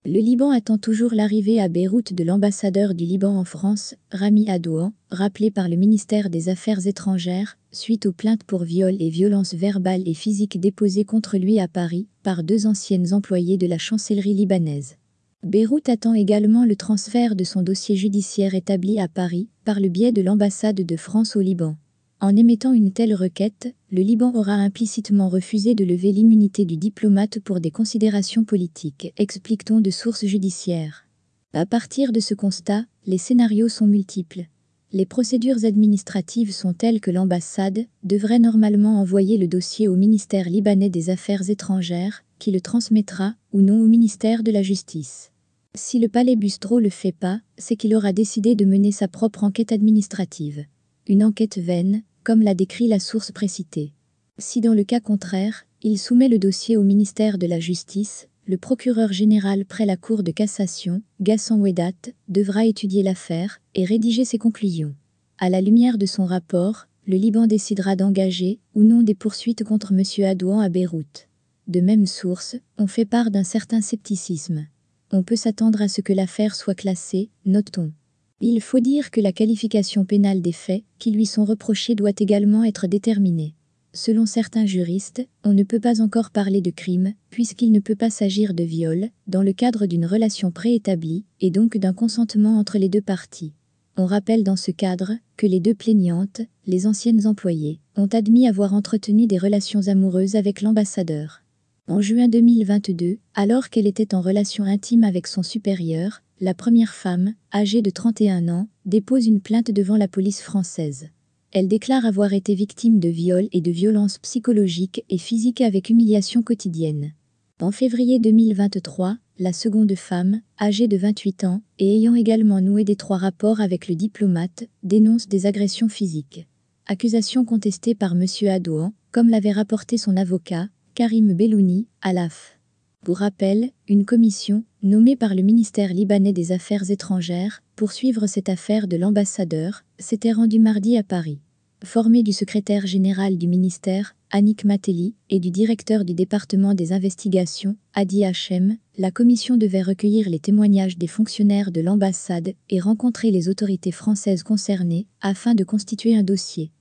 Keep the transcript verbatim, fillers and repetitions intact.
Le Liban attend toujours l'arrivée à Beyrouth de l'ambassadeur du Liban en France, Rami Adouan, rappelé par le ministère des Affaires étrangères, suite aux plaintes pour viol et violences verbales et physiques déposées contre lui à Paris par deux anciennes employées de la chancellerie libanaise. Beyrouth attend également le transfert de son dossier judiciaire établi à Paris par le biais de l'ambassade de France au Liban. En émettant une telle requête, le Liban aura implicitement refusé de lever l'immunité du diplomate pour des considérations politiques, explique-t-on de sources judiciaires. À partir de ce constat, les scénarios sont multiples. Les procédures administratives sont telles que l'ambassade devrait normalement envoyer le dossier au ministère libanais des Affaires étrangères, qui le transmettra, ou non, au ministère de la Justice. Si le palais Bustro le fait pas, c'est qu'il aura décidé de mener sa propre enquête administrative. Une enquête vaine, comme l'a décrit la source précitée. Si dans le cas contraire, il soumet le dossier au ministère de la Justice, le procureur général près la Cour de cassation, Ghassan Ouedat, devra étudier l'affaire et rédiger ses conclusions. À la lumière de son rapport, le Liban décidera d'engager ou non des poursuites contre M. Adouan à Beyrouth. De même source, on fait part d'un certain scepticisme. On peut s'attendre à ce que l'affaire soit classée, note-t-on. Il faut dire que la qualification pénale des faits qui lui sont reprochés doit également être déterminée. Selon certains juristes, on ne peut pas encore parler de crime, puisqu'il ne peut pas s'agir de viol, dans le cadre d'une relation préétablie, et donc d'un consentement entre les deux parties. On rappelle dans ce cadre que les deux plaignantes, les anciennes employées, ont admis avoir entretenu des relations amoureuses avec l'ambassadeur. En juin deux mille vingt-deux, alors qu'elle était en relation intime avec son supérieur, la première femme, âgée de trente et un ans, dépose une plainte devant la police française. Elle déclare avoir été victime de viols et de violences psychologiques et physiques avec humiliation quotidienne. En février deux mille vingt-trois, la seconde femme, âgée de vingt-huit ans et ayant également noué d'étroits rapports avec le diplomate, dénonce des agressions physiques. Accusation contestée par M. Adouan, comme l'avait rapporté son avocat, Karim Bellouni, à l'A F. Pour rappel, une commission, nommée par le ministère libanais des Affaires étrangères, pour suivre cette affaire de l'ambassadeur, s'était rendue mardi à Paris. Formée du secrétaire général du ministère, Annick Matelli, et du directeur du département des investigations, Hadi Hachem, la commission devait recueillir les témoignages des fonctionnaires de l'ambassade et rencontrer les autorités françaises concernées, afin de constituer un dossier.